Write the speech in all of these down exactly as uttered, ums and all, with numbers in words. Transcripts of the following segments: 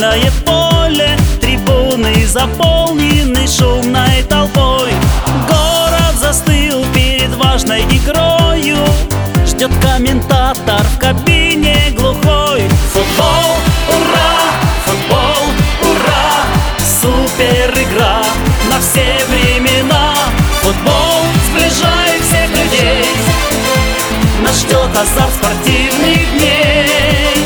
футбольное поле, трибуны заполнены шумной толпой. Город застыл перед важной игрою, ждет комментатор в кабине глухой. Футбол, ура! Футбол, ура! Супер игра на все времена. Футбол сближает всех людей, нас ждет азарт спортивных дней.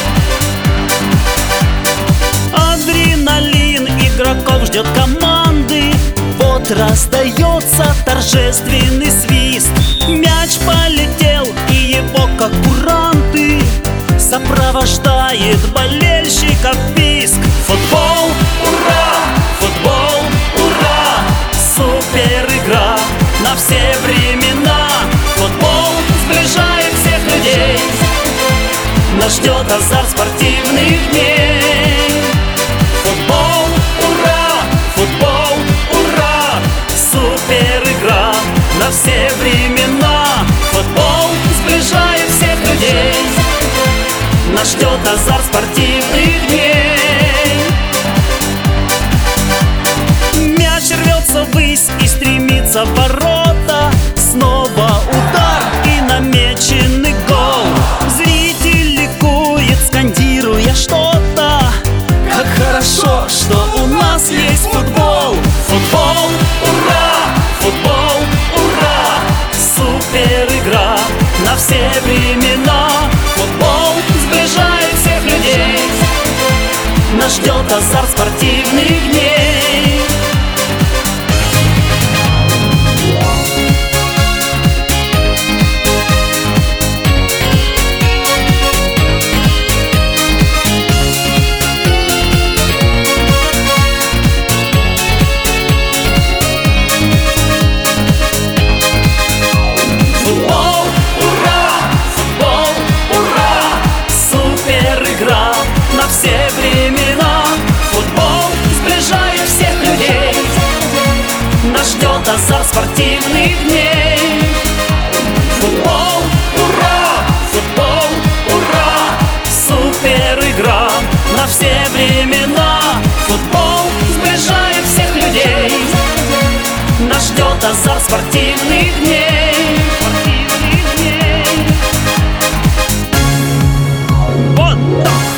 Адреналин игроков ждет команды, вот раздается торжественный свист. Мяч полетел, и его, как куранты, сопровождает болельщиков писк. Футбол, ура! Футбол, ура! Супер игра на все времена. Футбол сближает всех людей, нас ждет азарт спортивных дней. Футбол, ура! Футбол, ура! Супер игра на все времена. Футбол сближает всех людей, нас ждет азарт спортивных дней. Мяч рвется ввысь и стремится в ворота. Снова удар и намеченный гол. Зритель ликует, скандируя что-то. Как хорошо, что у нас есть футбол. Футбол, ура! Футбол, ура! Супер игра на все времена. Футбол сближает всех людей, нас ждет азарт спортивных дней. Футбол, ура! Футбол, ура! Супер игра на все времена. Футбол сближает всех людей, нас ждет азарт спортивных дней. Футбол, ура! Футбол, ура! Супер игра на все времена. Футбол сближает всех людей, нас ждет азарт спортивных дней. Спортивных дней. Вот так!